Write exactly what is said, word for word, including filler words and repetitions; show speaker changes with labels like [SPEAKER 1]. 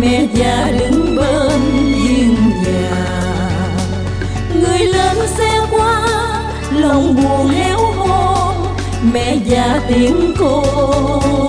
[SPEAKER 1] mẹ già đứng bên hiên nhà. Người lên xe qua lòng buồn héo hon, mẹ già tiễn cô